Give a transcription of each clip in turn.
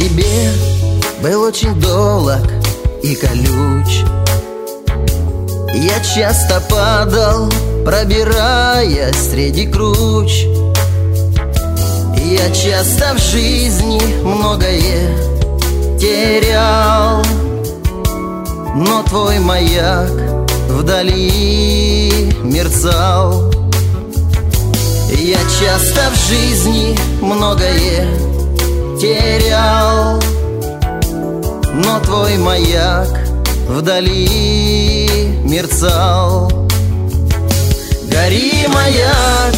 тебе был очень долг и колюч. Я часто падал, пробираясь среди круч. Я часто в жизни многое терял, но твой маяк вдали мерцал. Я часто в жизни многое терял, но твой маяк вдали мерцал. Гори, маяк,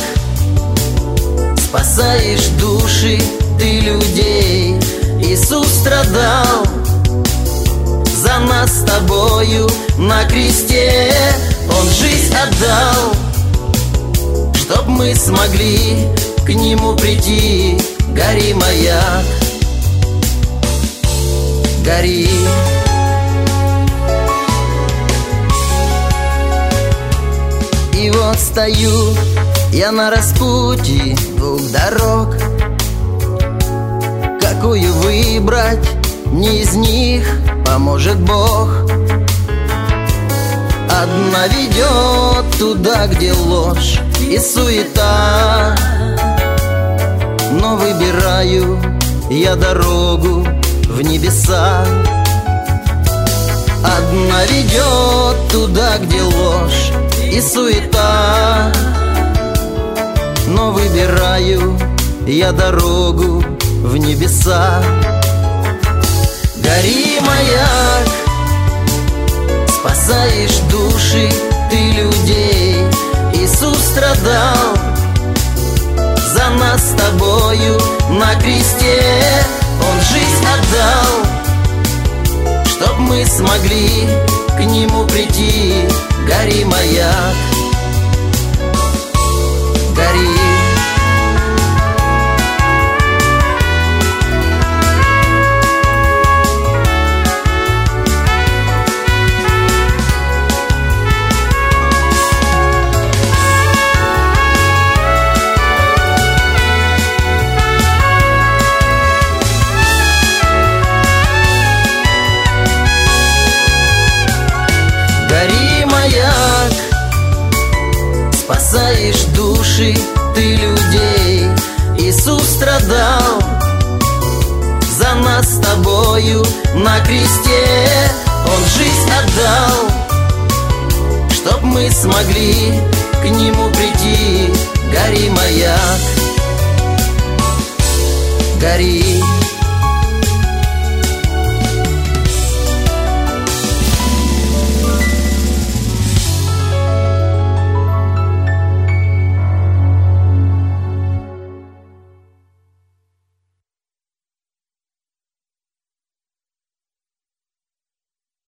спасаешь души ты людей. Иисус страдал за нас с тобою на кресте. Он жизнь отдал, чтоб мы смогли к Нему прийти. Гори, маяк, гори. И вот стою я на распутье двух дорог. Какую выбрать, не из них поможет Бог. Одна ведет туда, где ложь и суета, но выбираю я дорогу в небеса. Одна ведет туда, где ложь и суета, но выбираю я дорогу в небеса. Гори, маяк, спасаешь души ты людей. Иисус страдал за нас с тобою на кресте. Он жизнь отдал, чтоб мы смогли к Нему прийти. Гори, маяк, гори. Гори, маяк, спасаешь души ты людей. Иисус страдал за нас с тобою на кресте. Он жизнь отдал, чтоб мы смогли к Нему прийти. Гори, маяк, гори.